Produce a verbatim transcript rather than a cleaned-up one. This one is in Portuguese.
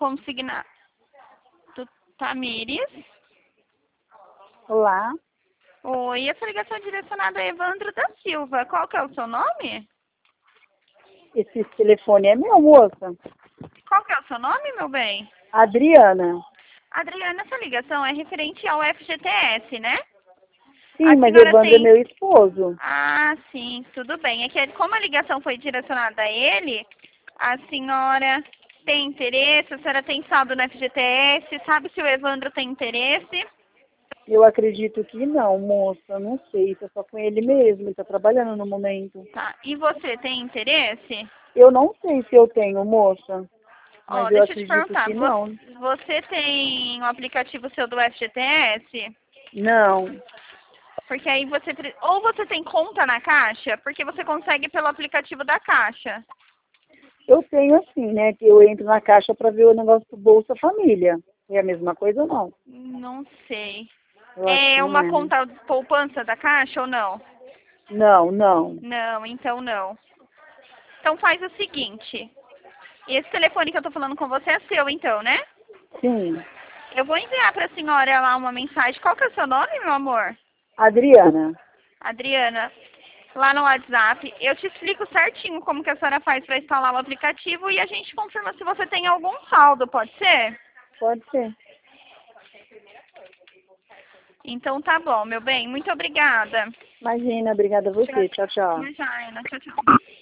consignado Tamires. Olá, Oi, essa ligação é direcionada a Evandro da Silva. Qual que é o seu nome? esse telefone é meu, moça. Qual que é o seu nome, meu bem? Adriana. Adriana, essa ligação é referente ao F G T S, né? Sim, A mas senhora Evandro é tem... meu esposo. Ah, sim, tudo bem. É que como a ligação foi direcionada a ele, a senhora tem interesse, a senhora tem saldo no F G T S, sabe se o Evandro tem interesse? Eu acredito que não, moça. Não sei, isso é só com ele mesmo. Ele está trabalhando no momento. Tá. E você tem interesse? Eu não sei se eu tenho, moça. Ó, Mas eu deixa eu te acredito perguntar, que vo- não. você tem um aplicativo seu do F G T S? Não. Porque aí você, pre- ou você tem conta na Caixa, porque você consegue pelo aplicativo da Caixa. Eu tenho assim, né? Que eu entro na caixa para ver o negócio do Bolsa Família. É a mesma coisa ou não? Não sei. Eu acho que É não uma é, né? conta de poupança da Caixa ou não? Não, não. Não, então não. Então faz o seguinte. Esse telefone que eu tô falando com você é seu, então, né? Sim. Eu vou enviar pra senhora lá uma mensagem. Qual que é o seu nome, meu amor? Adriana. Adriana, lá no WhatsApp. Eu te explico certinho como que a senhora faz para instalar o aplicativo e a gente confirma se você tem algum saldo, pode ser? Pode ser. Então tá bom, meu bem. Muito obrigada. Imagina, obrigada a você. Tchau, tchau. Imagina, tchau, tchau.